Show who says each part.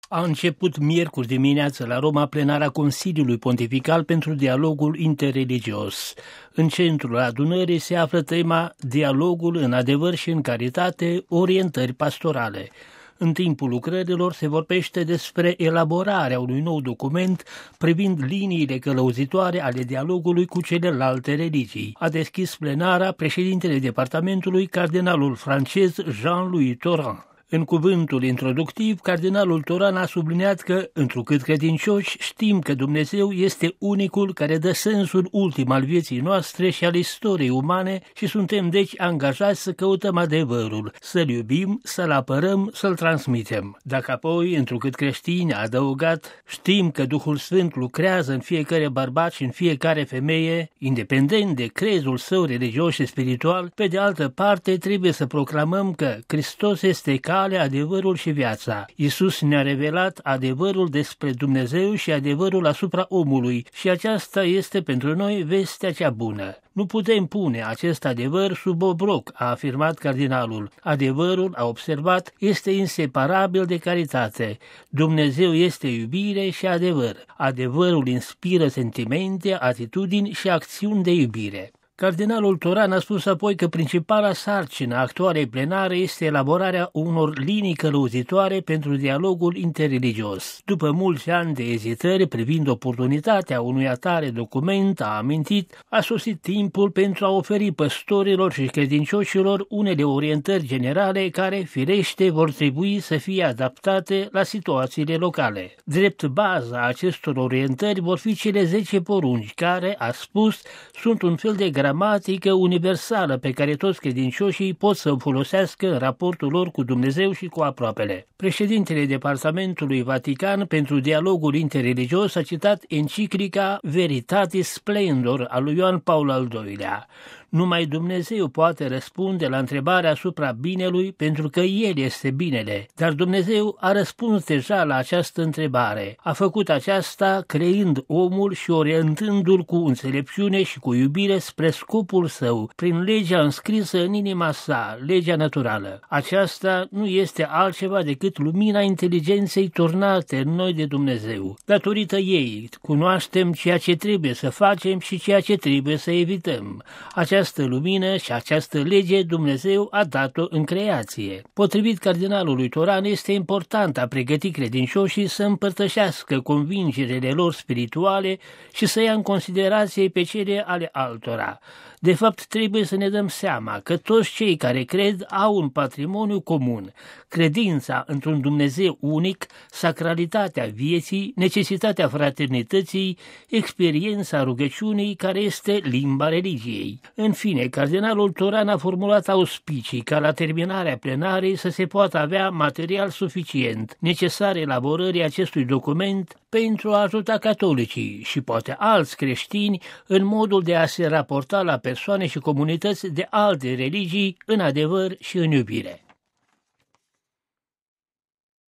Speaker 1: A început miercuri dimineață la Roma plenara Consiliului Pontifical pentru dialogul interreligios. În centrul adunării se află tema Dialogul în adevăr și în caritate, orientări pastorale. În timpul lucrărilor se vorbește despre elaborarea unui nou document privind liniile călăuzitoare ale dialogului cu celelalte religii. A deschis plenara președintele departamentului, cardinalul francez Jean-Louis Tauran. În cuvântul introductiv, cardinalul Tauran a subliniat că, întrucât credincioși, știm că Dumnezeu este unicul care dă sensul ultim al vieții noastre și al istoriei umane și suntem deci angajați să căutăm adevărul, să-l iubim, să-l apărăm, să-l transmitem. Dacă apoi, întrucât creștini, a adăugat, știm că Duhul Sfânt lucrează în fiecare bărbat și în fiecare femeie, independent de crezul său religios și spiritual, pe de altă parte trebuie să proclamăm că Hristos este adevărul și viața. Iisus ne-a revelat adevărul despre Dumnezeu și adevărul asupra omului și aceasta este pentru noi vestea cea bună. Nu putem pune acest adevăr sub obroc, a afirmat cardinalul. Adevărul, a observat, este inseparabil de caritate. Dumnezeu este iubire și adevăr. Adevărul inspiră sentimente, atitudini și acțiuni de iubire. Cardinalul Tauran a spus apoi că principala sarcină a actualei plenare este elaborarea unor linii călăuzitoare pentru dialogul interreligios. După mulți ani de ezitări privind oportunitatea unui atare document, a amintit, a sosit timpul pentru a oferi păstorilor și credincioșilor unele orientări generale care, firește, vor trebui să fie adaptate la situațiile locale. Drept baza acestor orientări vor fi cele 10 porunci care, a spus, sunt un fel de gramatică universală pe care toți credincioșii pot să o folosească în raportul lor cu Dumnezeu și cu aproapele. Președintele Departamentului Vatican pentru dialogul interreligios a citat enciclica Veritatis Splendor a lui Ioan Paul al II-lea. Numai Dumnezeu poate răspunde la întrebarea asupra binelui pentru că El este binele, dar Dumnezeu a răspuns deja la această întrebare. A făcut aceasta creând omul și orientându-l cu înțelepciune și cu iubire spre scopul său, prin legea înscrisă în inima sa, legea naturală. Aceasta nu este altceva decât lumina inteligenței turnate în noi de Dumnezeu. Datorită ei cunoaștem ceea ce trebuie să facem și ceea ce trebuie să evităm. Această lumină și această lege Dumnezeu a dat-o în creație. Potrivit cardinalului Tauran, este important a pregăti credincioșii să împărtășească convingerile lor spirituale și să ia în considerație pe cele ale altora. De fapt, trebuie să ne dăm seama că toți cei care cred au un patrimoniu comun. Credința într-un Dumnezeu unic, sacralitatea vieții, necesitatea fraternității, experiența rugăciunii care este limba religiei. În fine, cardinalul Tauran a formulat auspicii ca la terminarea plenarei să se poată avea material suficient necesar elaborării acestui document pentru a ajuta catolicii și poate alți creștini în modul de a se raporta la persoane și comunități de alte religii în adevăr și în iubire.